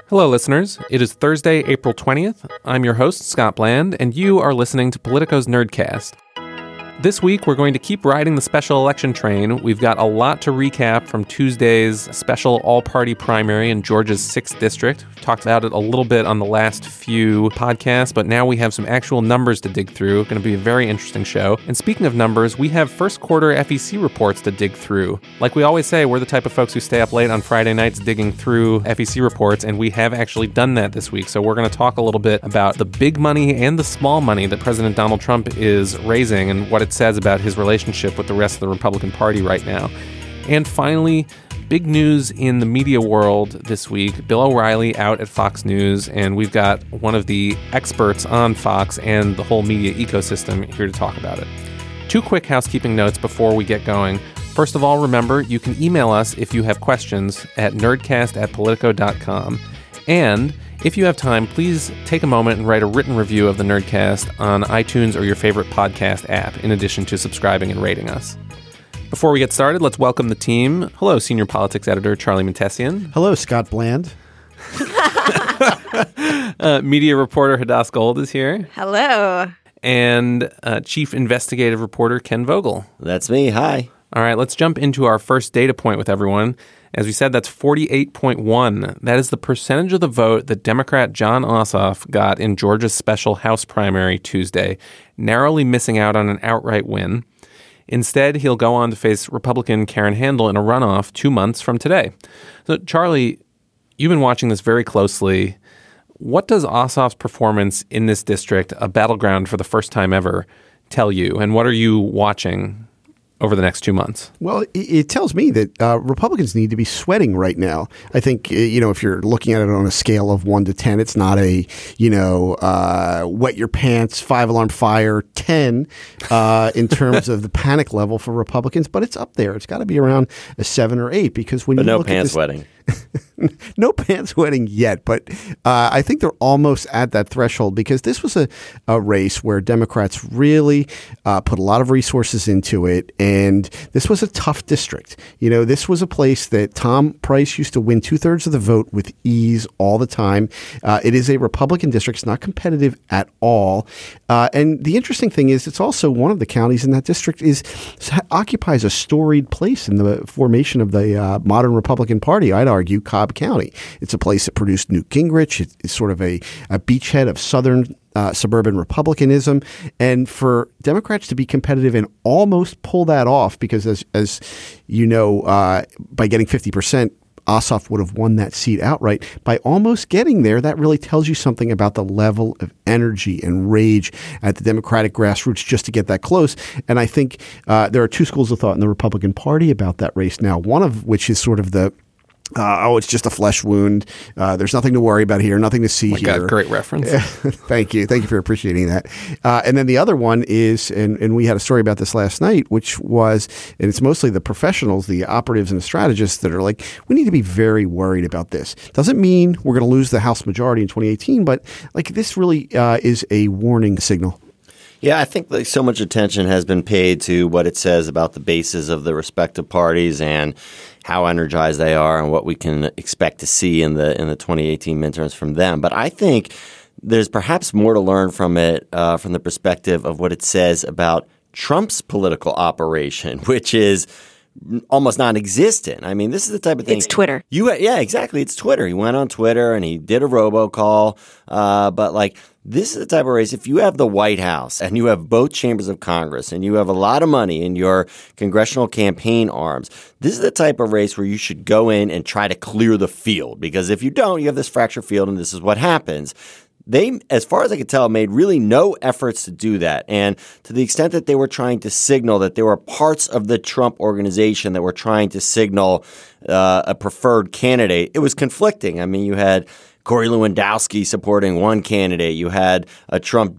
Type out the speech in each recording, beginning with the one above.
Hello, listeners. It is Thursday, April 20th. I'm your host, Scott Bland, and you are listening to Politico's Nerdcast. This week, we're going to keep riding the special election train. We've got a lot to recap from Tuesday's special all-party primary in Georgia's 6th district. We talked about it a little bit on the last few podcasts, but now we have some actual numbers to dig through. It's going to be a very interesting show. And speaking of numbers, we have first quarter FEC reports to dig through. Like we always say, we're the type of folks who stay up late on Friday nights digging through FEC reports, and we have actually done that this week. So we're going to talk a little bit about the big money and the small money that President Donald Trump is raising and what it says about his relationship with the rest of the Republican Party right now. And finally, big news in the media world this week. Bill O'Reilly out at Fox News, and we've got one of the experts on Fox and the whole media ecosystem here to talk about it. Two quick housekeeping notes before we get going. First of all, remember, you can email us if you have questions at nerdcast@politico.com. And if you have time, please take a moment and write a written review of the Nerdcast on iTunes or your favorite podcast app, in addition to subscribing and rating us. Before we get started, let's welcome the team. Hello, Senior Politics Editor Charlie Montessian. Hello, Scott Bland. Media reporter Hadass Gold is here. Hello. And Chief Investigative Reporter Ken Vogel. That's me. Hi. All right, let's jump into our first data point with everyone. As we said, that's 48.1. That is the percentage of the vote that Democrat Jon Ossoff got in Georgia's special House primary Tuesday, narrowly missing out on an outright win. Instead, he'll go on to face Republican Karen Handel in a runoff 2 months from today. So, Charlie, you've been watching this very closely. What does Ossoff's performance in this district, a battleground for the first time ever, tell you? And what are you watching over the next 2 months? Well, it tells me that Republicans need to be sweating right now. I think, if you're looking at it on a scale of 1 to 10, it's not a, wet your pants, 5-alarm fire 10 in terms of the panic level for Republicans, but it's up there. It's got to be around a 7 or 8 because when you no look pants at this, sweating. No pants sweating yet, but I think they're almost at that threshold because this was a race where Democrats really put a lot of resources into it, and this was a tough district. This was a place that Tom Price used to win 2/3 of the vote with ease all the time. It is a Republican district. It's not competitive at all. And the interesting thing is it's also one of the counties in that district occupies a storied place in the formation of the modern Republican Party. I'd argue Cobb County. It's a place that produced Newt Gingrich. It's sort of a beachhead of southern suburban republicanism. And for Democrats to be competitive and almost pull that off, because as you know, by getting 50%, Ossoff would have won that seat outright. By almost getting there, that really tells you something about the level of energy and rage at the Democratic grassroots just to get that close. And I think there are two schools of thought in the Republican Party about that race now, one of which is sort of the it's just a flesh wound. There's nothing to worry about here, nothing to see here. God, great reference. Thank you. Thank you for appreciating that. And then the other one is, and we had a story about this last night, which was, and it's mostly the professionals, the operatives and the strategists that are like, we need to be very worried about this. Doesn't mean we're going to lose the House majority in 2018, but like this really is a warning signal. Yeah, I think so much attention has been paid to what it says about the bases of the respective parties and how energized they are and what we can expect to see in the 2018 midterms from them. But I think there's perhaps more to learn from it from the perspective of what it says about Trump's political operation, which is almost non-existent. I mean, this is the type of thing. It's Twitter. Yeah, exactly. It's Twitter. He went on Twitter and he did a robocall. But this is the type of race. If you have the White House and you have both chambers of Congress and you have a lot of money in your congressional campaign arms, this is the type of race where you should go in and try to clear the field. Because if you don't, you have this fractured field and this is what happens. They, as far as I could tell, made really no efforts to do that. And to the extent that they were trying to signal that there were parts of the Trump organization that were trying to signal a preferred candidate, it was conflicting. I mean, you had Corey Lewandowski supporting one candidate. You had a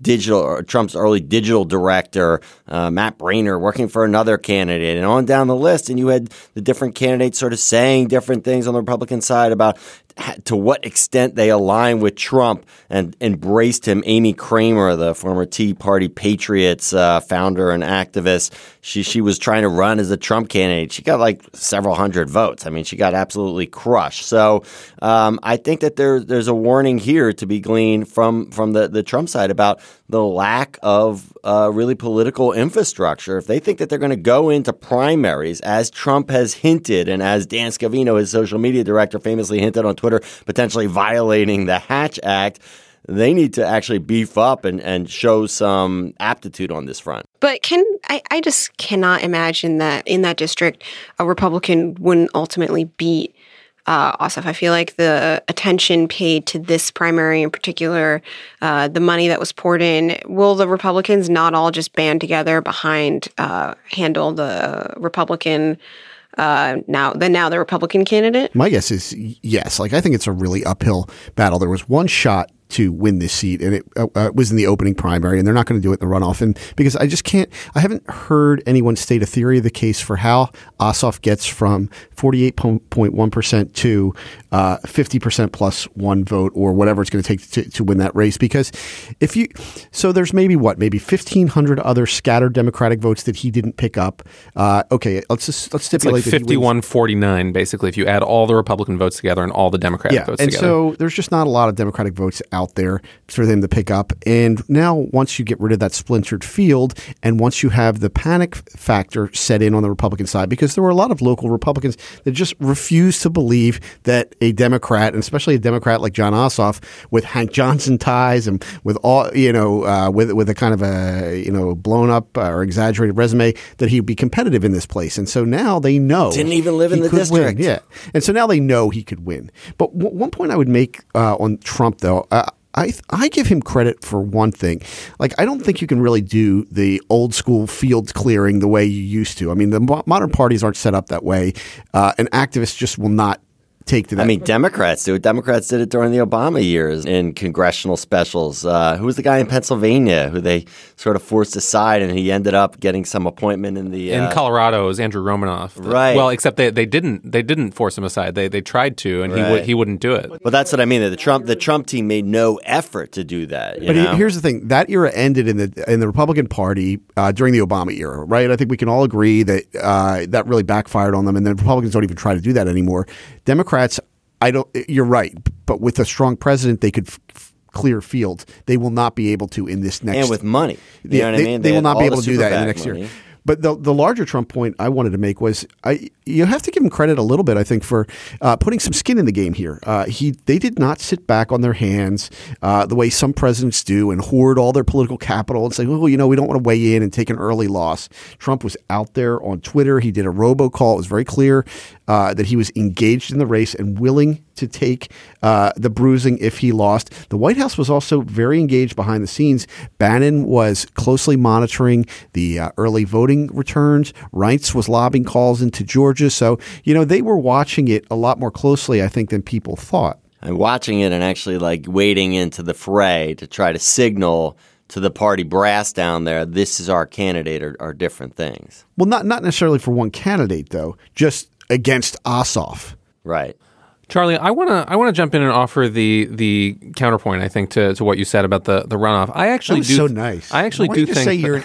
Trump's early digital director, Matt Braynor, working for another candidate, and on down the list. And you had the different candidates sort of saying different things on the Republican side about to what extent they align with Trump and embraced him. Amy Kramer, the former Tea Party Patriots founder and activist, she was trying to run as a Trump candidate. She got like several hundred votes. I mean, she got absolutely crushed. So I think that there's a warning here to be gleaned from the Trump side about the lack of really political infrastructure. If they think that they're going to go into primaries, as Trump has hinted, and as Dan Scavino, his social media director, famously hinted on Twitter, potentially violating the Hatch Act, they need to actually beef up and show some aptitude on this front. But I just cannot imagine that in that district, a Republican wouldn't ultimately beat Ossoff. I feel like the attention paid to this primary in particular, the money that was poured in, will the Republicans not all just band together behind Handel, the Republican now the Republican candidate? My guess is yes. Like, I think it's a really uphill battle. There was one shot to win this seat, and it was in the opening primary, and they're not going to do it in the runoff. And because I haven't heard anyone state a theory of the case for how Ossoff gets from 48.1% to 50% plus one vote, or whatever it's going to take to win that race. Because so there's maybe 1,500 other scattered Democratic votes that he didn't pick up. Okay, let's stipulate it's like 51-49, basically, if you add all the Republican votes together and all the Democratic votes together. So there's just not a lot of Democratic votes out there for them to pick up. And now once you get rid of that splintered field, and once you have the panic factor set in on the Republican side, because there were a lot of local Republicans that just refused to believe that a Democrat, and especially a Democrat like Jon Ossoff with Hank Johnson ties and with all, with a kind of a, blown up or exaggerated resume, that he'd be competitive in this place. And so now they know. Didn't even live in the district. Win. Yeah. And so now they know he could win. But one point I would make on Trump, though, I give him credit for one thing. Like, I don't think you can really do the old school field clearing the way you used to. I mean, the modern parties aren't set up that way, and activists just will not take to that. I mean, Democrats do it. Democrats did it during the Obama years in congressional specials. Who was the guy in Pennsylvania who they sort of forced aside, and he ended up getting some appointment in the in Colorado? It was Andrew Romanoff. Right. Well, except they didn't force him aside. They tried to, and he wouldn't do it. Well, that's what I mean. That the Trump team made no effort to do that. Here's the thing: that era ended in the Republican Party during the Obama era, right? I think we can all agree that that really backfired on them, and the Republicans don't even try to do that anymore. Democrats, you're right, but with a strong president, they could clear field. They will not be able to in this next. And with money. You know what I mean? They will not be able to do that in the next year. But the larger Trump point I wanted to make was you have to give him credit a little bit, I think, for putting some skin in the game here. They did not sit back on their hands the way some presidents do and hoard all their political capital and say, we don't want to weigh in and take an early loss. Trump was out there on Twitter. He did a robocall. It was very clear that he was engaged in the race and willing to take the bruising if he lost. The White House was also very engaged behind the scenes. Bannon was closely monitoring the early voting returns. Reince was lobbing calls into Georgia. So, they were watching it a lot more closely, I think, than people thought. And watching it and actually wading into the fray to try to signal to the party brass down there, this is our candidate, are different things. Well, not necessarily for one candidate, though, just against Ossoff. Right. Charlie, I want to jump in and offer the counterpoint, I think, to what you said about the runoff. I actually that was so nice. I actually Why do don't you think say you're an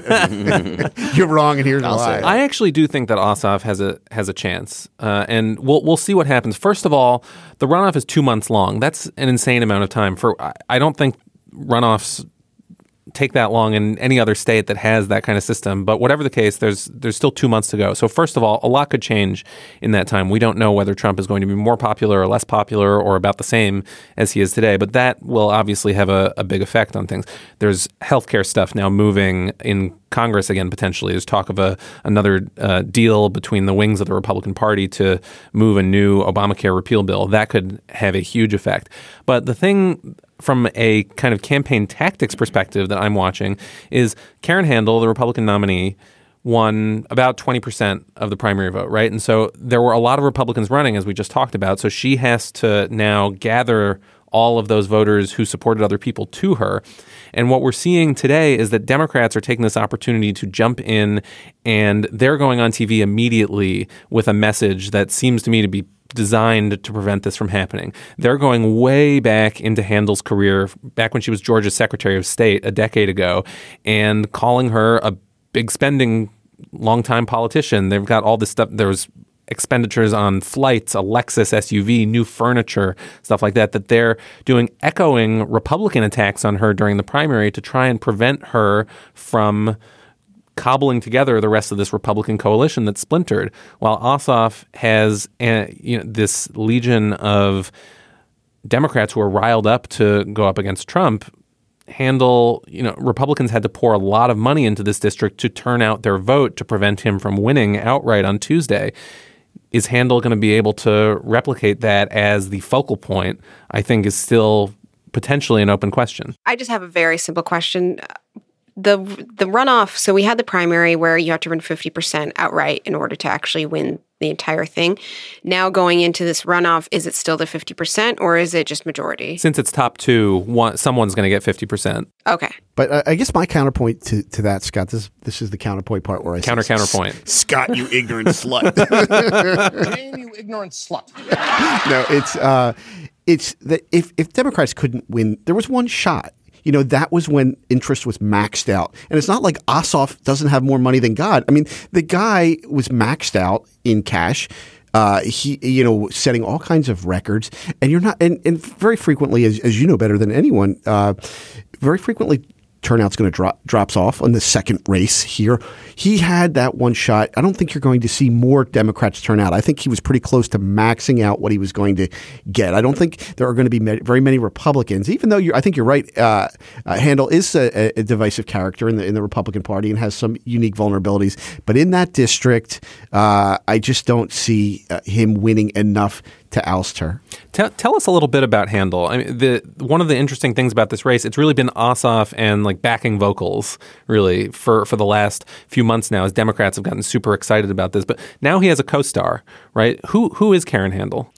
idiot. You're wrong, and here's why. I actually do think that Ossoff has a chance, and we'll see what happens. First of all, the runoff is 2 months long. That's an insane amount of time. I don't think runoffs take that long in any other state that has that kind of system. But whatever the case, there's still 2 months to go. So first of all, a lot could change in that time. We don't know whether Trump is going to be more popular or less popular or about the same as he is today. But that will obviously have a big effect on things. There's healthcare stuff now moving in Congress again, potentially. There's talk of another deal between the wings of the Republican Party to move a new Obamacare repeal bill. That could have a huge effect. But the thing from a kind of campaign tactics perspective that I'm watching is Karen Handel, the Republican nominee, won about 20% of the primary vote, right? And so there were a lot of Republicans running, as we just talked about. So she has to now gather all of those voters who supported other people to her. And what we're seeing today is that Democrats are taking this opportunity to jump in, and they're going on TV immediately with a message that seems to me to be designed to prevent this from happening. They're going way back into Handel's career, back when she was Georgia's Secretary of State a decade ago, and calling her a big spending, longtime politician. They've got all this stuff. There was expenditures on flights, a Lexus SUV, new furniture, stuff like that they're doing, echoing Republican attacks on her during the primary to try and prevent her from cobbling together the rest of this Republican coalition that's splintered, while Ossoff has this legion of Democrats who are riled up to go up against Trump. Handel, Republicans had to pour a lot of money into this district to turn out their vote to prevent him from winning outright on Tuesday. Is Handel going to be able to replicate that as the focal point? I think is still potentially an open question. I just have a very simple question. The runoff, so we had the primary where you have to win 50% outright in order to actually win the entire thing. Now going into this runoff, is it still the 50% or is it just majority? Since it's top two, someone's going to get 50%. Okay. But I guess my counterpoint to that, Scott, this is the counterpoint part where I say, counterpoint. Scott, you ignorant slut. Damn you ignorant slut. No, it's that if Democrats couldn't win, there was one shot. That was when interest was maxed out. And it's not like Ossoff doesn't have more money than God. I mean, the guy was maxed out in cash. He, setting all kinds of records. And you're not, and very frequently, as you know better than anyone, very frequently turnout's going to drops off on the second race here. He had that one shot. I don't think you're going to see more Democrats turn out. I think he was pretty close to maxing out what he was going to get. I don't think there are going to be very many Republicans, even though I think you're right. Handel is a divisive character in the Republican Party and has some unique vulnerabilities. But in that district, I just don't see him winning enough to oust her. Tell us a little bit about Handel. I mean, one of the interesting things about this race, it's really been Ossoff and backing vocals really for the last few months now, as Democrats have gotten super excited about this. But now he has a co-star, right? Who is Karen Handel?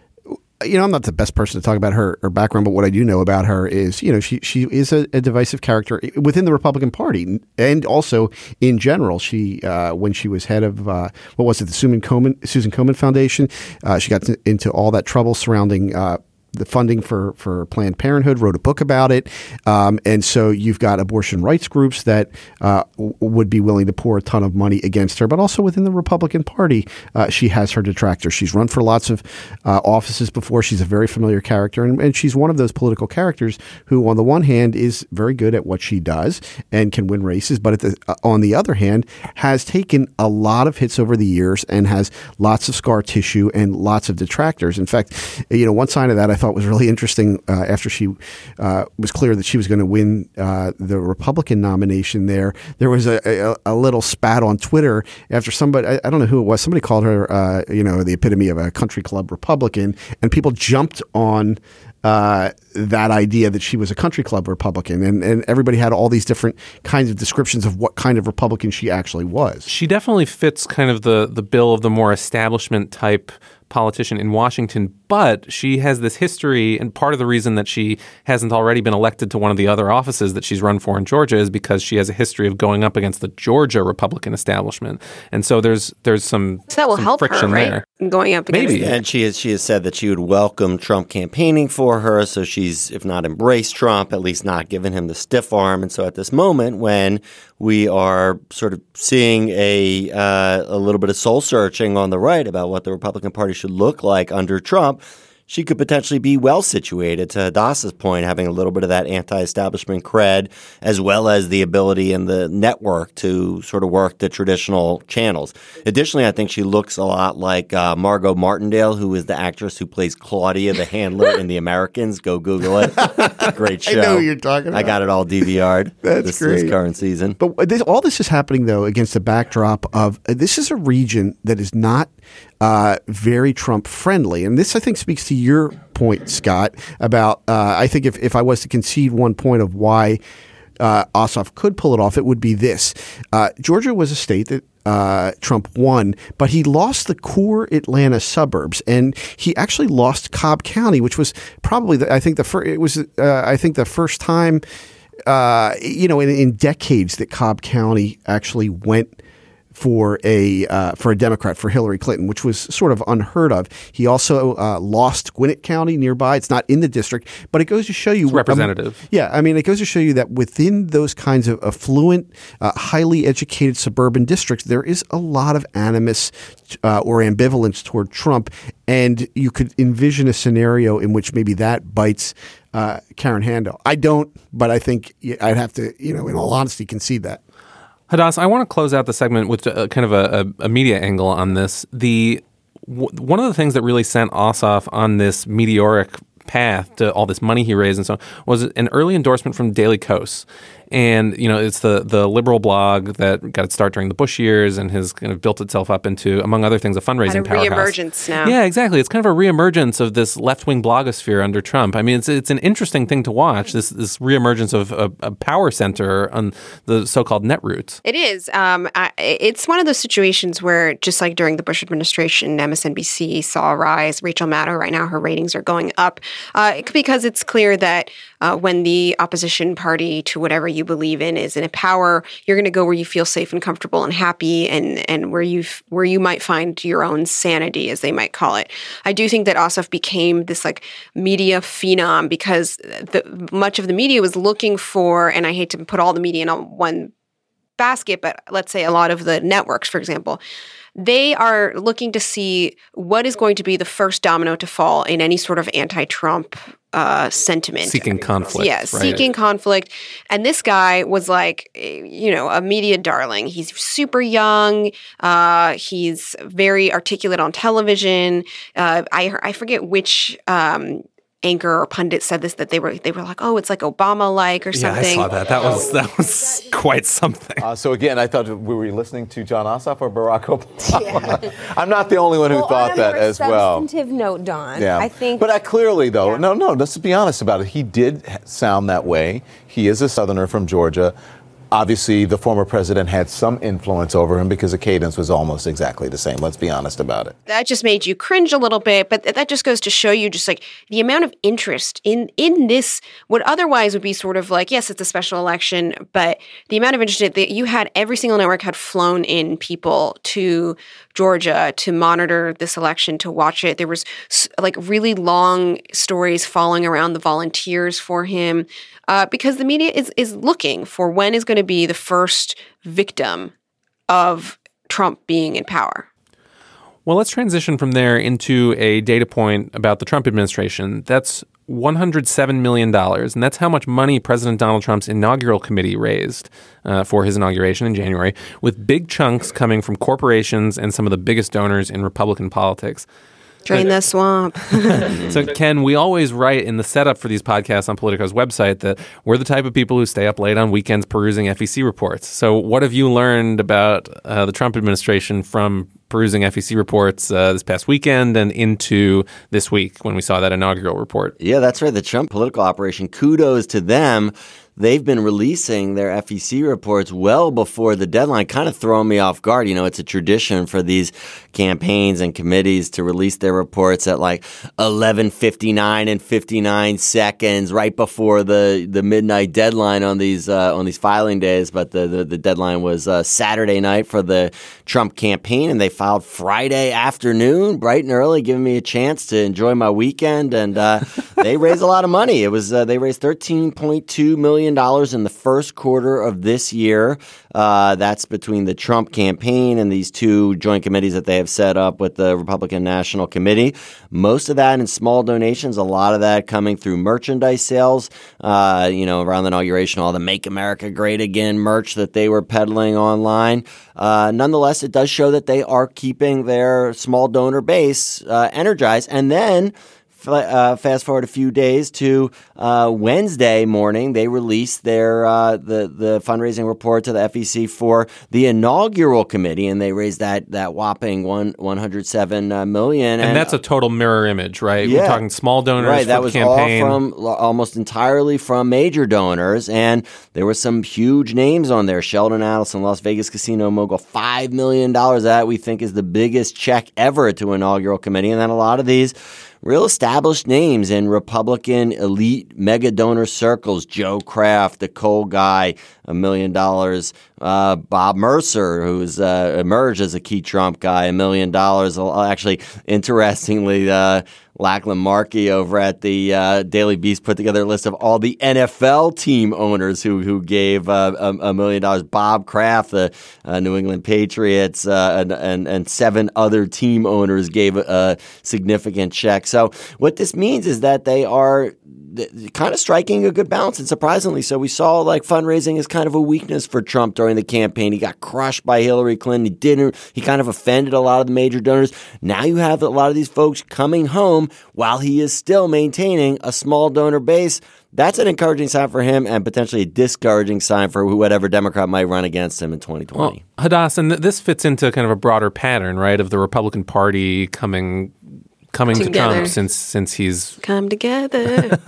I'm not the best person to talk about her background, but what I do know about her is, she is a divisive character within the Republican Party and also in general. She, when she was head of, the Susan Komen Foundation, she got into all that trouble surrounding the funding for Planned Parenthood, wrote a book about it. And so you've got abortion rights groups that would be willing to pour a ton of money against her. But also within the Republican Party, she has her detractors. She's run for lots of offices before. She's a very familiar character. And she's one of those political characters who, on the one hand, is very good at what she does and can win races. But on the other hand, has taken a lot of hits over the years and has lots of scar tissue and lots of detractors. In fact, one sign of that I thought was really interesting after she was clear that she was going to win the Republican nomination there was a little spat on Twitter after somebody, I don't know who it was, somebody called her, the epitome of a country club Republican, and people jumped on that idea that she was a country club Republican, and everybody had all these different kinds of descriptions of what kind of Republican she actually was. She definitely fits kind of the bill of the more establishment type politician in Washington, but she has this history, and part of the reason that she hasn't already been elected to one of the other offices that she's run for in Georgia is because she has a history of going up against the Georgia Republican establishment, and so there's some so that will help friction her, right? there. Going up against maybe, and she has said that she would welcome Trump campaigning for her. So she's, if not embraced Trump, at least not given him the stiff arm. And so at this moment, when we are sort of seeing a little bit of soul searching on the right about what the Republican Party should look like under Trump, she could potentially be well situated, to Hadassah's point, having a little bit of that anti-establishment cred, as well as the ability and the network to sort of work the traditional channels. Additionally, I think she looks a lot like Margot Martindale, who is the actress who plays Claudia, the handler in The Americans. Go Google it. Great show. I know who you're talking about. I got it all DVR'd. That's great. This current season. But all this is happening, though, against the backdrop of this is a region that is not very Trump friendly. And this, I think, speaks to your point, Scott, about I think if I was to concede one point of why Ossoff could pull it off, it would be this. Georgia was a state that Trump won, but he lost the core Atlanta suburbs, and he actually lost Cobb County, which was probably the first time in decades that Cobb County actually went for a Democrat, for Hillary Clinton, which was sort of unheard of. He also lost Gwinnett County nearby. It's not in the district, but it goes to show you it's representative. It goes to show you that within those kinds of affluent, highly educated suburban districts, there is a lot of animus or ambivalence toward Trump, and you could envision a scenario in which maybe that bites Karen Handel. I don't, but I think I'd have to, in all honesty, concede that. Hadass, I want to close out the segment with kind of a media angle on this. One of the things that really sent Ossoff on this meteoric path to all this money he raised and so on was an early endorsement from Daily Kos. And, it's the liberal blog that got its start during the Bush years and has kind of built itself up into, among other things, a fundraising powerhouse. Reemergence now. Yeah, exactly. It's kind of a reemergence of this left-wing blogosphere under Trump. I mean, it's an interesting thing to watch, this reemergence of a power center on the so-called netroots. It is. It's one of those situations where, just like during the Bush administration, MSNBC saw a rise. Rachel Maddow, right now, her ratings are going up because it's clear that when the opposition party to whatever you believe in is in power, you're going to go where you feel safe and comfortable and happy, and where you might find your own sanity, as they might call it. I do think that Ossoff became this like media phenom because much of the media was looking for, and I hate to put all the media in one basket, but let's say a lot of the networks, for example, they are looking to see what is going to be the first domino to fall in any sort of anti-Trump sentiment. Seeking conflict. Yeah, right? Seeking conflict. And this guy was like, a media darling. He's super young. He's very articulate on television. I forget which anchor or pundit said this, that they were like, oh, it's like Obama-like or something. Yeah, I saw that. That was quite something. So again, I thought, were we listening to John Ossoff or Barack Obama? Yeah. I'm not the only one who thought that as well. On a substantive note, Don, yeah. I think... But clearly, though, no, let's be honest about it. He did sound that way. He is a Southerner from Georgia. Obviously, the former president had some influence over him because the cadence was almost exactly the same. Let's be honest about it. That just made you cringe a little bit, but that just goes to show you just like the amount of interest in this, what otherwise would be sort of like, yes, it's a special election, but the amount of interest that you had, every single network had flown in people to Georgia to monitor this election, to watch it. There was like really long stories following around the volunteers for him. Because the media is looking for when is going to be the first victim of Trump being in power. Well, let's transition from there into a data point about the Trump administration. That's $107 million, and that's how much money President Donald Trump's inaugural committee raised for his inauguration in January, with big chunks coming from corporations and some of the biggest donors in Republican politics. Drain the swamp. So, Ken, we always write in the setup for these podcasts on Politico's website that we're the type of people who stay up late on weekends perusing FEC reports. So what have you learned about the Trump administration from perusing FEC reports this past weekend and into this week when we saw that inaugural report? Yeah, that's right. The Trump political operation, kudos to them. They've been releasing their FEC reports well before the deadline, kind of throwing me off guard. It's a tradition for these campaigns and committees to release their reports at like 11:59 and 59 seconds right before the midnight deadline on these filing days. But the deadline was Saturday night for the Trump campaign, and they filed Friday afternoon, bright and early, giving me a chance to enjoy my weekend. And they raised a lot of money. It was they raised $13.2 million in the first quarter of this year. That's between the Trump campaign and these two joint committees that they have set up with the Republican National Committee. Most of that in small donations, a lot of that coming through merchandise sales. Around the inauguration, all the Make America Great Again merch that they were peddling online. Nonetheless, it does show that they are keeping their small donor base energized. And then fast forward a few days to Wednesday morning, they released their the fundraising report to the FEC for the inaugural committee, and they raised that whopping $107 million. And that's a total mirror image, right? Yeah. We're talking small donors right, for that was the campaign. all from almost entirely from major donors, and there were some huge names on there. Sheldon Adelson, Las Vegas casino mogul, $5 million. That we think is the biggest check ever to inaugural committee, and then a lot of these real established names in Republican elite mega donor circles. Joe Kraft, the coal guy, $1 million. Bob Mercer, who's emerged as a key Trump guy, $1 million. Actually, interestingly, Lachlan Markey over at the Daily Beast put together a list of all the NFL team owners who gave $1 million. Bob Kraft, the New England Patriots, and 7 other team owners gave a significant check. So what this means is that they are kind of striking a good balance, and surprisingly so. We saw like fundraising is kind of a weakness for Trump during the campaign. He got crushed by Hillary Clinton. He kind of offended a lot of the major donors. Now you have a lot of these folks coming home while he is still maintaining a small donor base. That's an encouraging sign for him and potentially a discouraging sign for whatever Democrat might run against him in 2020. Well, Hadass, and this fits into kind of a broader pattern, right, of the Republican Party coming to Trump since he's come together.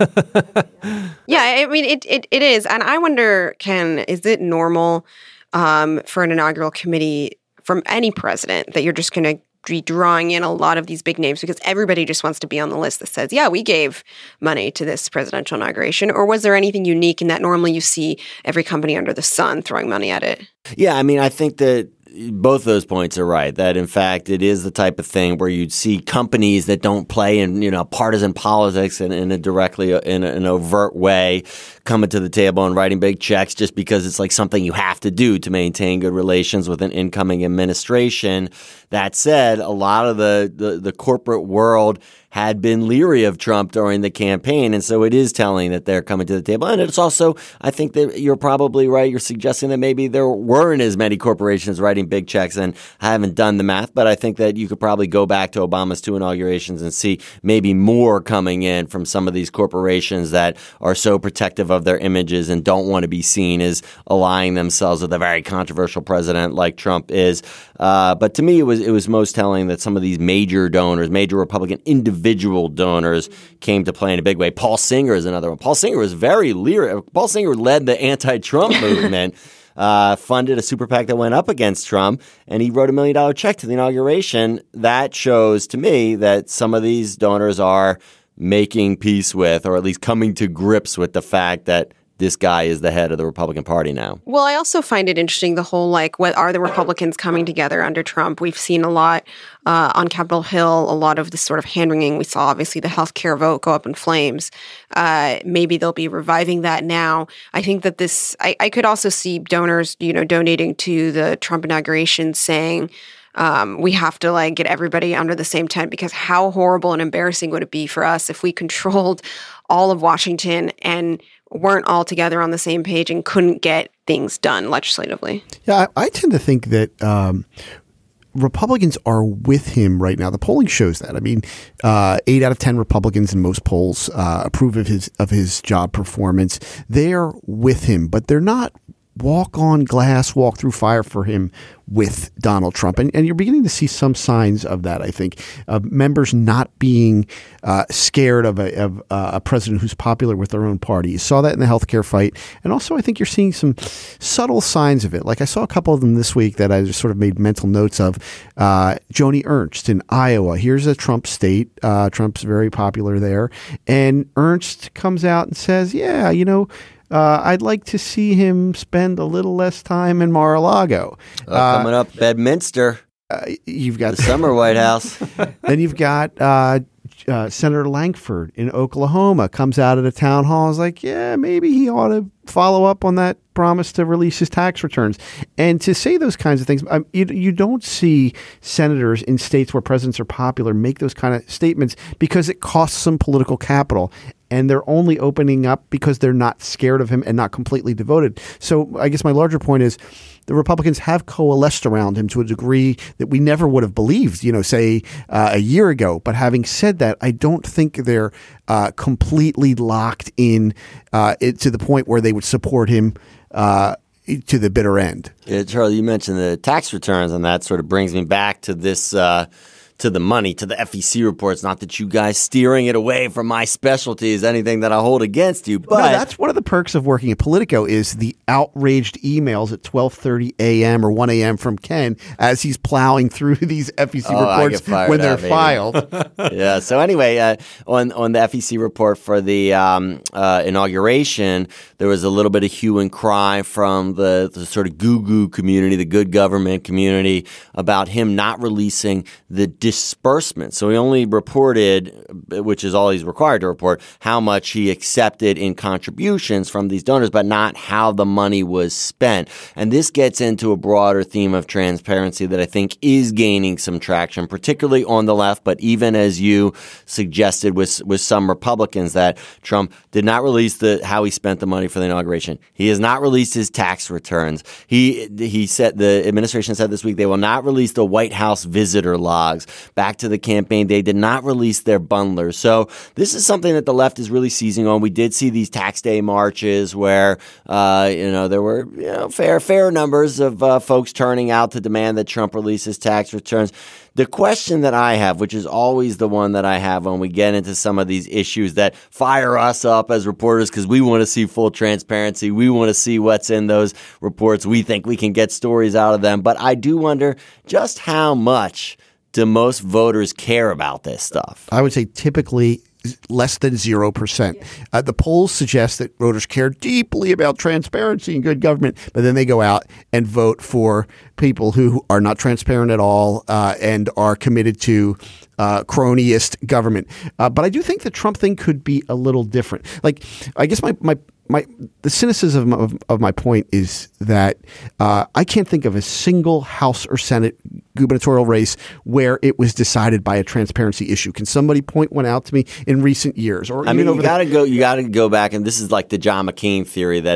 Yeah, I mean it is, and I wonder, Ken, is it normal for an inaugural committee from any president that you're just going to be drawing in a lot of these big names because everybody just wants to be on the list that says, yeah, we gave money to this presidential inauguration? Or was there anything unique in that normally you see every company under the sun throwing money at it? Yeah, I mean, I think that both those points are right, that in fact it is the type of thing where you'd see companies that don't play in partisan politics in an overt way coming to the table and writing big checks just because it's like something you have to do to maintain good relations with an incoming administration. That said, a lot of the corporate world had been leery of Trump during the campaign. And so it is telling that they're coming to the table. And it's also, I think that you're probably right. You're suggesting that maybe there weren't as many corporations writing big checks. And I haven't done the math, but I think that you could probably go back to Obama's 2 inaugurations and see maybe more coming in from some of these corporations that are so protective of their images and don't want to be seen as aligning themselves with a very controversial president like Trump is. But to me, it was most telling that some of these major donors, major Republican individual donors, came to play in a big way. Paul Singer is another one. Paul Singer was very leery. Paul Singer led the anti-Trump movement, funded a super PAC that went up against Trump, and he wrote $1 million check to the inauguration. That shows to me that some of these donors are making peace with, or at least coming to grips with, the fact that this guy is the head of the Republican Party now. Well, I also find it interesting, the whole, what are the Republicans coming together under Trump? We've seen a lot on Capitol Hill, a lot of this sort of hand-wringing. We saw, obviously, the healthcare vote go up in flames. Maybe they'll be reviving that now. I think that I could also see donors, donating to the Trump inauguration saying, we have to get everybody under the same tent, because how horrible and embarrassing would it be for us if we controlled all of Washington and weren't all together on the same page and couldn't get things done legislatively. Yeah, I tend to think that Republicans are with him right now. The polling shows that. I mean, 8 out of 10 Republicans in most polls approve of his job performance. They're with him, but they're not walk on glass, walk through fire for him with Donald Trump. And you're beginning to see some signs of that, I think, of members not being scared of a president who's popular with their own party. You saw that in the healthcare fight. And also, I think you're seeing some subtle signs of it. Like I saw a couple of them this week that I just sort of made mental notes of. Joni Ernst in Iowa. Here's a Trump state. Trump's very popular there. And Ernst comes out and says, yeah, I'd like to see him spend a little less time in Mar-a-Lago. Coming up, Bedminster. You've got the summer White House. Then you've got Senator Lankford in Oklahoma comes out at a town hall and is like, yeah, maybe he ought to follow up on that promise to release his tax returns. And to say those kinds of things, you don't see senators in states where presidents are popular make those kind of statements because it costs some political capital. And they're only opening up because they're not scared of him and not completely devoted. So I guess my larger point is the Republicans have coalesced around him to a degree that we never would have believed, say a year ago. But having said that, I don't think they're completely locked in to the point where they would support him to the bitter end. Yeah, Charlie, you mentioned the tax returns, and that sort of brings me back to this to the money, to the FEC reports. Not that you guys steering it away from my specialty is anything that I hold against you, but no, that's one of the perks of working at Politico is the outraged emails at 12:30 a.m. or 1 a.m. from Ken as he's plowing through these FEC reports when they're filed. Yeah. So anyway, on the FEC report for the inauguration, there was a little bit of hue and cry from the sort of goo-goo community, the good government community, about him not releasing the disbursement. So he only reported, which is all he's required to report, how much he accepted in contributions from these donors, but not how the money was spent. And this gets into a broader theme of transparency that I think is gaining some traction, particularly on the left, but even as you suggested with some Republicans, that Trump did not release how he spent the money for the inauguration. He has not released his tax returns. He said, the administration said this week, they will not release the White House visitor logs. Back to the campaign, they did not release their bundlers. So this is something that the left is really seizing on. We did see these tax day marches where, there were fair numbers of folks turning out to demand that Trump release his tax returns. The question that I have, which is always the one that I have when we get into some of these issues that fire us up as reporters because we want to see full transparency. We want to see what's in those reports. We think we can get stories out of them. But I do wonder just how much do most voters care about this stuff? I would say typically less than 0%. The polls suggest that voters care deeply about transparency and good government, but then they go out and vote for people who are not transparent at all and are committed to cronyist government. But I do think the Trump thing could be a little different. Like, I guess the cynicism of my point is that I can't think of a single House or Senate gubernatorial race where it was decided by a transparency issue. Can somebody point one out to me in recent years? Or I mean, you got to go back, and this is like the John McCain theory that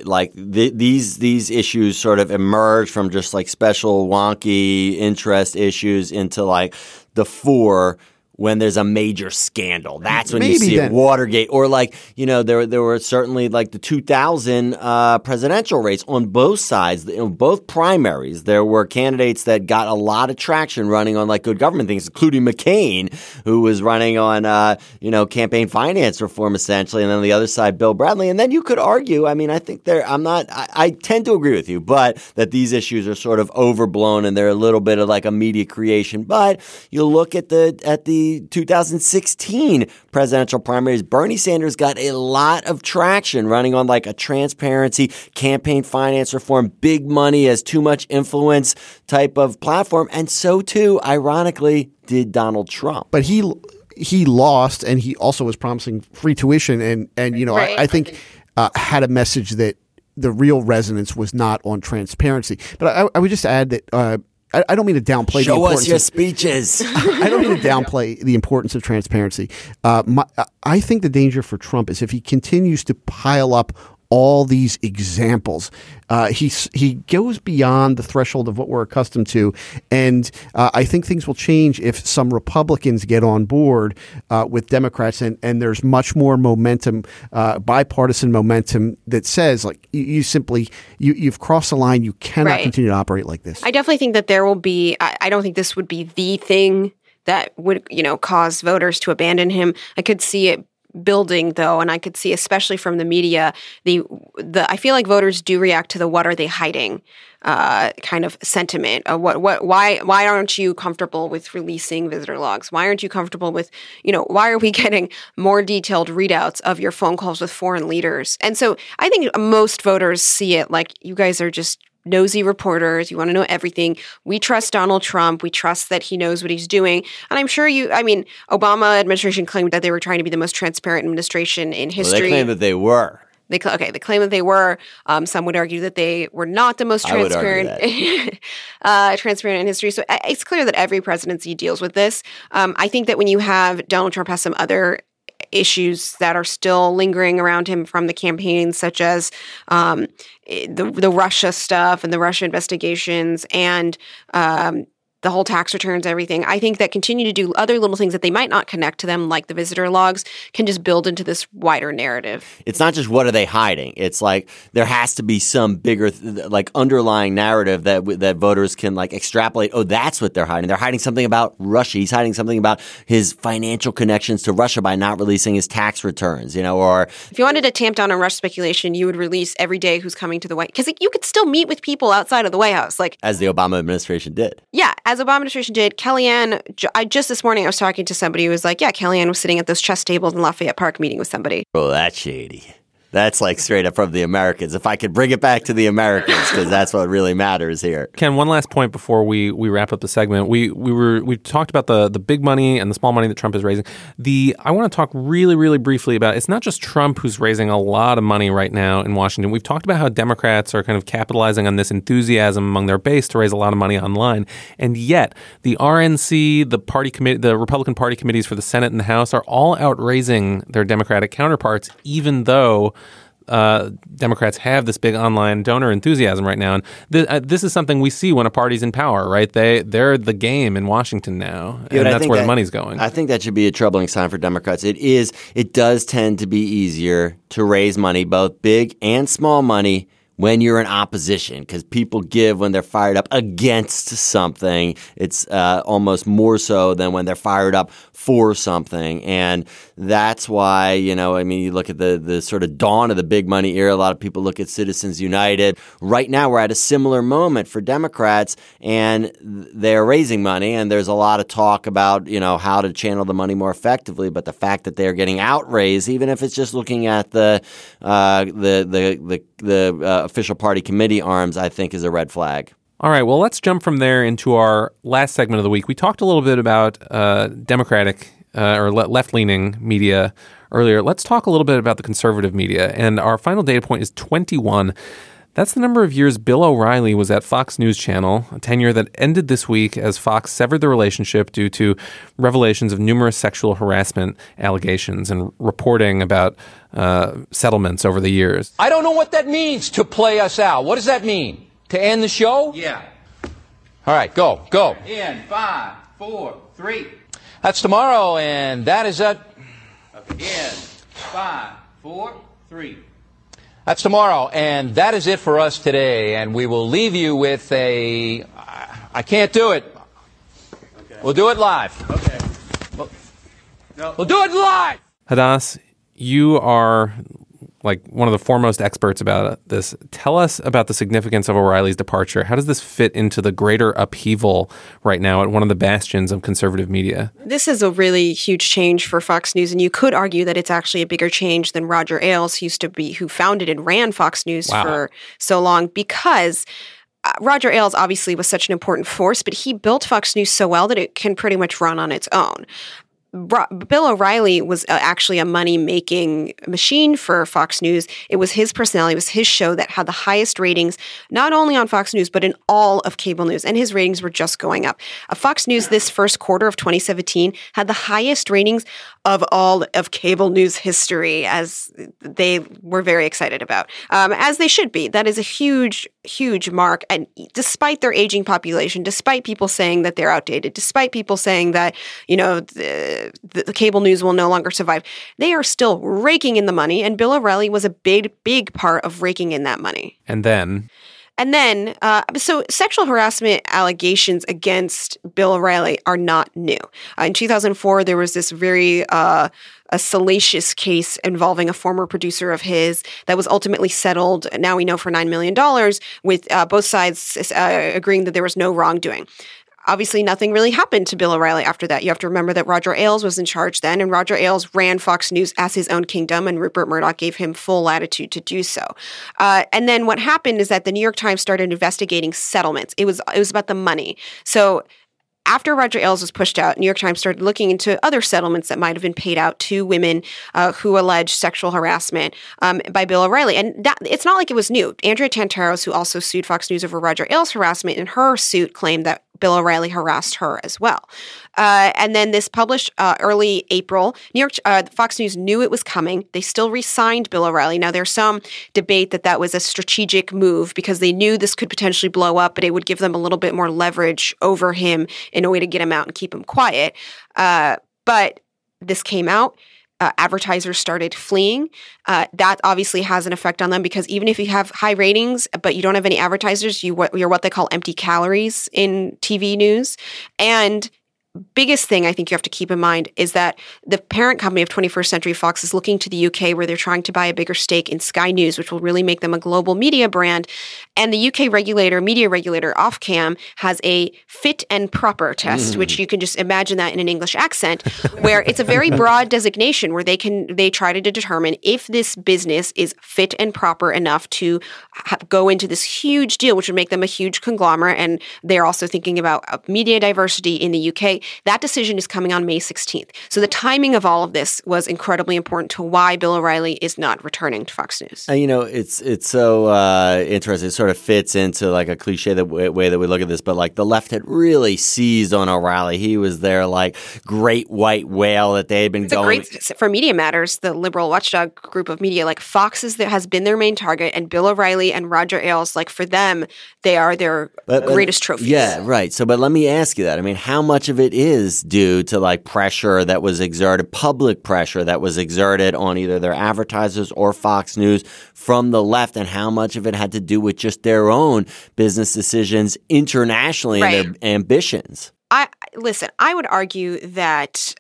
these issues sort of emerge from just like special wonky interest issues into like the fore when there's a major scandal. That's when you see it. Watergate, or there were certainly like the 2000 presidential race on both sides, both primaries. There were candidates that got a lot of traction running on like good government things, including McCain, who was running on campaign finance reform essentially, and then on the other side, Bill Bradley. And then you could argue, I mean, I think I tend to agree with you, but that these issues are sort of overblown and they're a little bit of like a media creation. But you look at the 2016 presidential primaries, Bernie Sanders got a lot of traction running on like a transparency, campaign finance reform, big money as too much influence type of platform. And so too, ironically, did Donald Trump. But he lost, and he also was promising free tuition. And right. I think had a message that the real resonance was not on transparency. But I would just add that I don't mean to downplay the importance. Show us your speeches. I don't mean to downplay the importance of transparency. I think the danger for Trump is if he continues to pile up all these examples. He goes beyond the threshold of what we're accustomed to, and I think things will change if some Republicans get on board with Democrats, and there's much more momentum, bipartisan momentum that says like you've crossed the line. You cannot continue to operate like this. I definitely think that there will be. I don't think this would be the thing that would cause voters to abandon him. I could see it building though, and I could see, especially from the media, I feel like voters do react to the "what are they hiding" kind of sentiment. Why aren't you comfortable with releasing visitor logs? Why aren't you comfortable with why are we getting more detailed readouts of your phone calls with foreign leaders? And so I think most voters see it like you guys are just nosy reporters. You want to know everything. We trust Donald Trump. We trust that he knows what he's doing. And I'm sure Obama administration claimed that they were trying to be the most transparent administration in history. Well, they claimed that they were. They claim that they were. Some would argue that they were not the most transparent transparent in history. So it's clear that every presidency deals with this. I think that when you have Donald Trump has some other issues that are still lingering around him from the campaign, such as the Russia stuff and the Russia investigations, and the whole tax returns, everything. I think that continue to do other little things that they might not connect to them, like the visitor logs, can just build into this wider narrative. It's not just what are they hiding. It's like there has to be some bigger like underlying narrative that voters can like extrapolate. Oh, that's what they're hiding. They're hiding something about Russia. He's hiding something about his financial connections to Russia by not releasing his tax returns, or if you wanted to tamp down on Russia speculation, you would release every day who's coming to the White House. Because you could still meet with people outside of the White House. Like as the Obama administration did. Yeah, as Obama administration did. Kellyanne, just this morning I was talking to somebody who was like, yeah, Kellyanne was sitting at those chess tables in Lafayette Park meeting with somebody. Oh, that's shady. That's like straight up from the Americans. If I could bring it back to the Americans, because that's what really matters here. Ken, one last point before we wrap up the segment. We talked about the big money and the small money that Trump is raising. I want to talk really, really briefly about it's not just Trump who's raising a lot of money right now in Washington. We've talked about how Democrats are kind of capitalizing on this enthusiasm among their base to raise a lot of money online, and yet the RNC, the Republican Party committees for the Senate and the House are all out raising their Democratic counterparts, even though Democrats have this big online donor enthusiasm right now, and this is something we see when a party's in power, right? They're the game in Washington now, and that's where the money's going. I think that should be a troubling sign for Democrats. It does tend to be easier to raise money, both big and small money, when you're in opposition, because people give when they're fired up against something. It's almost more so than when they're fired up for something. And that's why, you look at the sort of dawn of the big money era. A lot of people look at Citizens United. Right now, we're at a similar moment for Democrats, and they're raising money. And there's a lot of talk about, how to channel the money more effectively. But the fact that they're getting outraised, even if it's just looking at the official party committee arms, I think is a red flag. All right, well, let's jump from there into our last segment of the week. We talked a little bit about Democratic or left-leaning media earlier. Let's talk a little bit about the conservative media. And our final data point is 21. That's the number of years Bill O'Reilly was at Fox News Channel, a tenure that ended this week as Fox severed the relationship due to revelations of numerous sexual harassment allegations and reporting about settlements over the years. I don't know what that means, to play us out. What does that mean? To end the show? Yeah. All right, go. In 5, 4, 3. That's tomorrow, and that is it. In 5, 4, 3. That's tomorrow, and that is it for us today. And we will leave you with I can't do it. Okay. We'll do it live. Okay. We'll do it live. Hadass, you are like one of the foremost experts about this. Tell us about the significance of O'Reilly's departure. How does this fit into the greater upheaval right now at one of the bastions of conservative media? This is a really huge change for Fox News, and you could argue that it's actually a bigger change than Roger Ailes, who founded and ran Fox News for so long, because Roger Ailes obviously was such an important force, but he built Fox News so well that it can pretty much run on its own. Bill O'Reilly was actually a money-making machine for Fox News. It was his personality, it was his show that had the highest ratings, not only on Fox News, but in all of cable news. And his ratings were just going up. Fox News this first quarter of 2017 had the highest ratings of all of cable news history, as they were very excited about, as they should be. That is a huge, huge mark. And despite their aging population, despite people saying that they're outdated, despite people saying that, the cable news will no longer survive, they are still raking in the money. And Bill O'Reilly was a big, big part of raking in that money. And then, so sexual harassment allegations against Bill O'Reilly are not new. In 2004, there was this very a salacious case involving a former producer of his that was ultimately settled, now we know, for $9 million, with both sides agreeing that there was no wrongdoing. Obviously, nothing really happened to Bill O'Reilly after that. You have to remember that Roger Ailes was in charge then, and Roger Ailes ran Fox News as his own kingdom, and Rupert Murdoch gave him full latitude to do so. And then what happened is that the New York Times started investigating settlements. It was about the money. So after Roger Ailes was pushed out, New York Times started looking into other settlements that might have been paid out to women who alleged sexual harassment by Bill O'Reilly. And it's not like it was new. Andrea Tantaros, who also sued Fox News over Roger Ailes' harassment, in her suit claimed that Bill O'Reilly harassed her as well. And then this published early April. Fox News knew it was coming. They still re-signed Bill O'Reilly. Now, there's some debate that was a strategic move because they knew this could potentially blow up, but it would give them a little bit more leverage over him in a way to get him out and keep him quiet. But this came out. Advertisers started fleeing. That obviously has an effect on them because even if you have high ratings, but you don't have any advertisers, you're what they call empty calories in TV news. And biggest thing I think you have to keep in mind is that the parent company of 21st Century Fox is looking to the UK where they're trying to buy a bigger stake in Sky News, which will really make them a global media brand. And the UK media regulator, Ofcom, has a fit and proper test, which you can just imagine that in an English accent, where it's a very broad designation where they try to determine if this business is fit and proper enough to go into this huge deal, which would make them a huge conglomerate. And they're also thinking about media diversity in the UK. That decision is coming on May 16th. So the timing of all of this was incredibly important to why Bill O'Reilly is not returning to Fox News. It's so interesting. It sort of fits into like a cliche way that we look at this, but like the left had really seized on O'Reilly. He was their like great white whale that they had been going. For Media Matters, the liberal watchdog group of media, like Fox has been their main target, and Bill O'Reilly and Roger Ailes, like for them, they are their greatest trophies. Yeah, right. So, but let me ask you that. I mean, how much of it is due to like pressure that was exerted, public pressure that was exerted on either their advertisers or Fox News from the left, and how much of it had to do with just their own business decisions internationally and their ambitions? I would argue that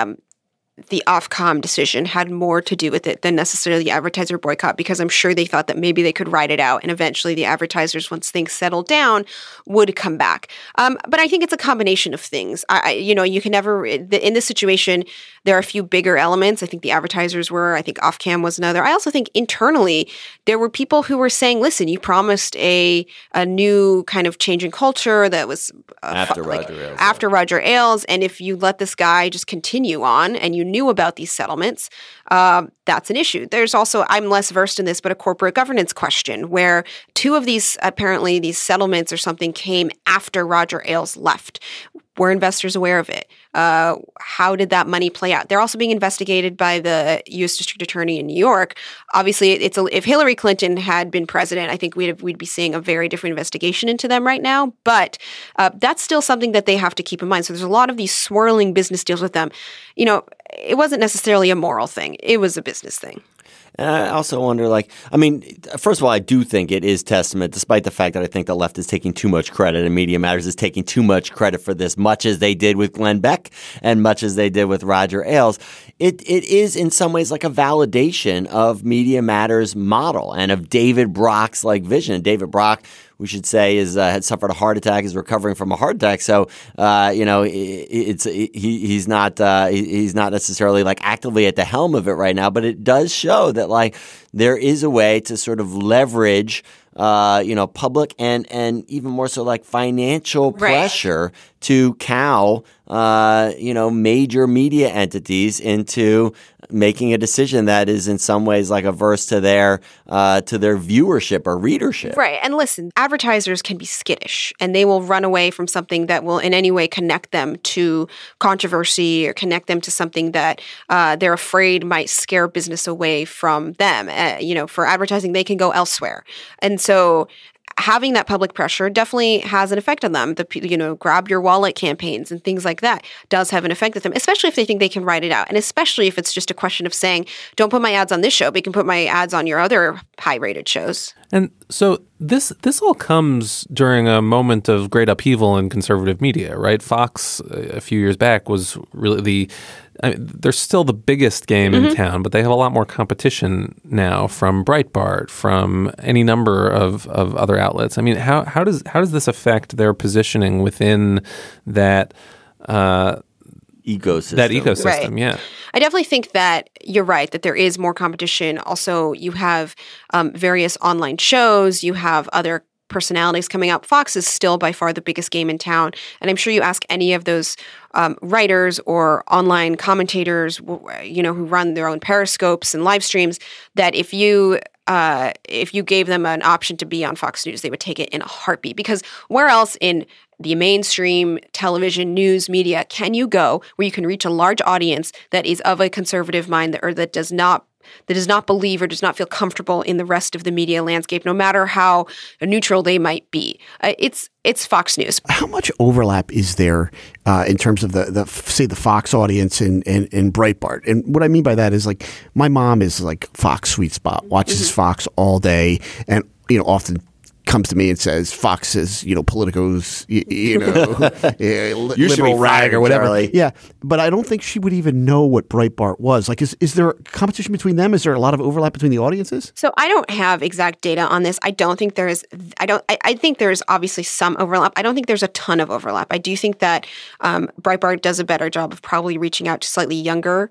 the Ofcom decision had more to do with it than necessarily the advertiser boycott, because I'm sure they thought that maybe they could ride it out and eventually the advertisers, once things settled down, would come back. But I think it's a combination of things. You can never, in this situation, there are a few bigger elements. I think the advertisers were, I think Ofcom was another. I also think internally, there were people who were saying, listen, you promised a new kind of change in culture that was after Roger Ailes. And if you let this guy just continue on and you knew about these settlements, that's an issue. There's also, I'm less versed in this, but a corporate governance question where two of these settlements or something came after Roger Ailes left. Were investors aware of it? How did that money play out? They're also being investigated by the U.S. District Attorney in New York. Obviously, if Hillary Clinton had been president, I think we'd be seeing a very different investigation into them right now. But that's still something that they have to keep in mind. So there's a lot of these swirling business deals with them. It wasn't necessarily a moral thing. It was a business thing. And I also wonder, first of all, I do think it is testament, despite the fact that I think the left is taking too much credit and Media Matters is taking too much credit for this, much as they did with Glenn Beck and much as they did with Roger Ailes. It is in some ways like a validation of Media Matters' model and of David Brock's vision. David Brock, we should say, had suffered a heart attack, is recovering from a heart attack. So, he's not necessarily actively at the helm of it right now, but it does show that there is a way to sort of leverage public and even more so financial pressure to cow major media entities into making a decision that is in some ways averse to their viewership or readership. Right. And listen, advertisers can be skittish and they will run away from something that will in any way connect them to controversy or connect them to something that they're afraid might scare business away from them. For advertising, they can go elsewhere. And so having that public pressure definitely has an effect on them. The grab your wallet campaigns and things like that does have an effect with them, especially if they think they can write it out. And especially if it's just a question of saying, don't put my ads on this show, but you can put my ads on your other high-rated shows. And so this all comes during a moment of great upheaval in conservative media, right? Fox a few years back was really they're still the biggest game in town, but they have a lot more competition now from Breitbart, from any number of other outlets. I mean, how does this affect their positioning within that ecosystem? Right. Yeah. I definitely think that you're right, that there is more competition. Also, you have various online shows, you have other personalities coming up. Fox is still by far the biggest game in town. And I'm sure you ask any of those writers or online commentators, who run their own periscopes and live streams, that if you if you gave them an option to be on Fox News, they would take it in a heartbeat. Because where else in the mainstream television news media can you go where you can reach a large audience that is of a conservative mind or that does not believe or does not feel comfortable in the rest of the media landscape, no matter how neutral they might be? It's Fox News. How much overlap is there in terms of the Fox audience and Breitbart? And what I mean by that is, like, my mom is like Fox sweet spot, watches Fox all day, and often comes to me and says Fox is Politico's liberal rag or whatever. Charlie. Yeah, but I don't think she would even know what Breitbart was. Like, is there competition between them? Is there a lot of overlap between the audiences? So I don't have exact data on this. I don't think there is. I think there's obviously some overlap. I don't think there's a ton of overlap. I do think that Breitbart does a better job of probably reaching out to slightly younger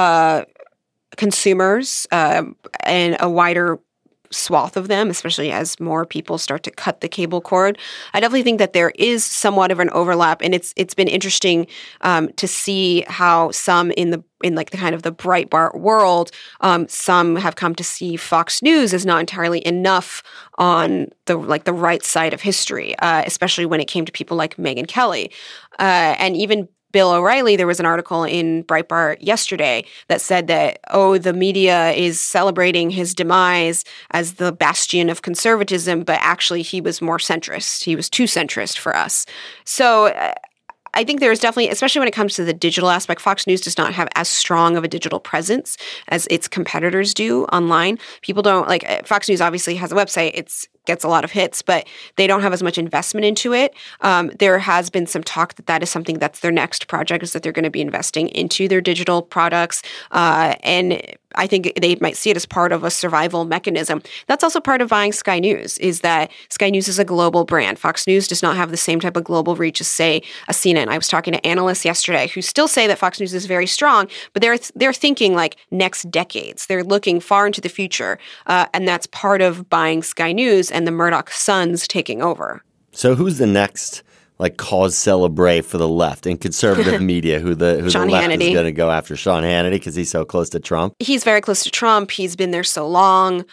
consumers and a wider swath of them, especially as more people start to cut the cable cord. I definitely think that there is somewhat of an overlap, and it's been interesting to see how some in like the kind of the Breitbart world, some have come to see Fox News as not entirely enough on the right side of history, especially when it came to people like Megyn Kelly, and even Bill O'Reilly. There was an article in Breitbart yesterday that said that, the media is celebrating his demise as the bastion of conservatism, but actually he was more centrist. He was too centrist for us. So I think there's definitely, especially when it comes to the digital aspect, Fox News does not have as strong of a digital presence as its competitors do online. People don't Fox News obviously has a website. It gets a lot of hits, but they don't have as much investment into it. There has been some talk that is something that's their next project, is that they're going to be investing into their digital products. And I think they might see it as part of a survival mechanism. That's also part of buying Sky News, is that Sky News is a global brand. Fox News does not have the same type of global reach as, say, a CNN. I was talking to analysts yesterday who still say that Fox News is very strong, but they're thinking like next decades. They're looking far into the future, and that's part of buying Sky News and the Murdoch sons taking over. So who's the next cause celebre for the left in conservative media? Who the left Hannity is going to go after? Sean Hannity, because he's so close to Trump. He's very close to Trump. He's been there so long.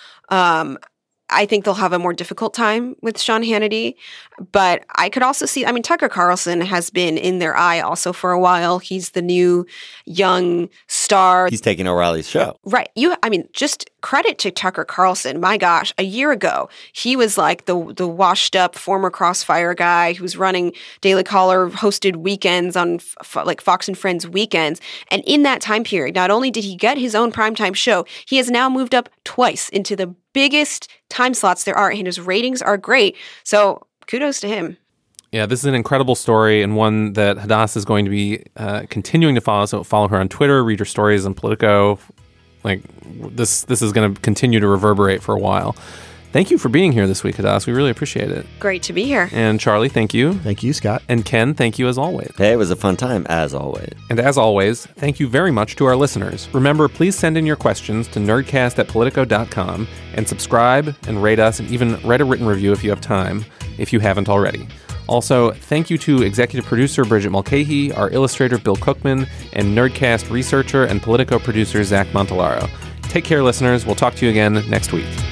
I think they'll have a more difficult time with Sean Hannity. But I could also see, Tucker Carlson has been in their eye also for a while. He's the new young star. He's taking O'Reilly's show. Right. Just credit to Tucker Carlson. My gosh, a year ago, he was like the washed up former Crossfire guy who was running Daily Caller, hosted weekends on Fox and Friends weekends. And in that time period, not only did he get his own primetime show, he has now moved up twice into the biggest time slots there are, and his ratings are great. So kudos to him. Yeah, this is an incredible story, and one that Hadass is going to be continuing to follow. So follow her on Twitter, read her stories on Politico. This is going to continue to reverberate for a while. Thank you for being here this week, Hadass. We really appreciate it. Great to be here. And Charlie, thank you. Thank you, Scott. And Ken, thank you as always. Hey, it was a fun time, as always. And as always, thank you very much to our listeners. Remember, please send in your questions to nerdcast@politico.com and subscribe and rate us, and even write a written review if you have time, if you haven't already. Also, thank you to executive producer Bridget Mulcahy, our illustrator Bill Cookman, and Nerdcast researcher and Politico producer Zach Montellaro. Take care, listeners. We'll talk to you again next week.